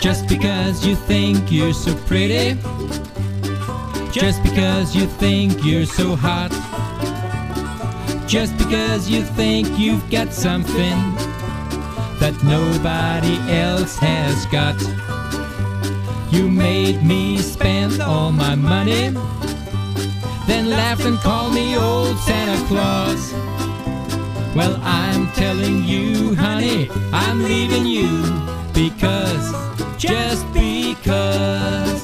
Just because you think you're so pretty, just because you think you're so hot, just because you think you've got something that nobody else has got. You made me spend all my money, then laughed and called me old Santa Claus. Well, I'm telling you, honey, I'm leaving you because, just because.